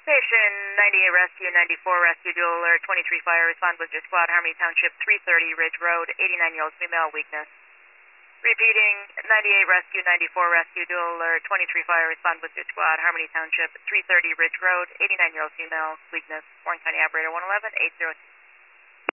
Station 98 Rescue, 94 Rescue, dual alert, 23 fire, respond with your squad, Harmony Township, 330 Ridge Road, 89 yellow female, weakness. Repeating, 98 Rescue, 94 Rescue, dual alert, 23 fire, respond with your squad, Harmony Township, 330 Ridge Road, 89 yellow female, weakness. Warren County Operator 111, 80.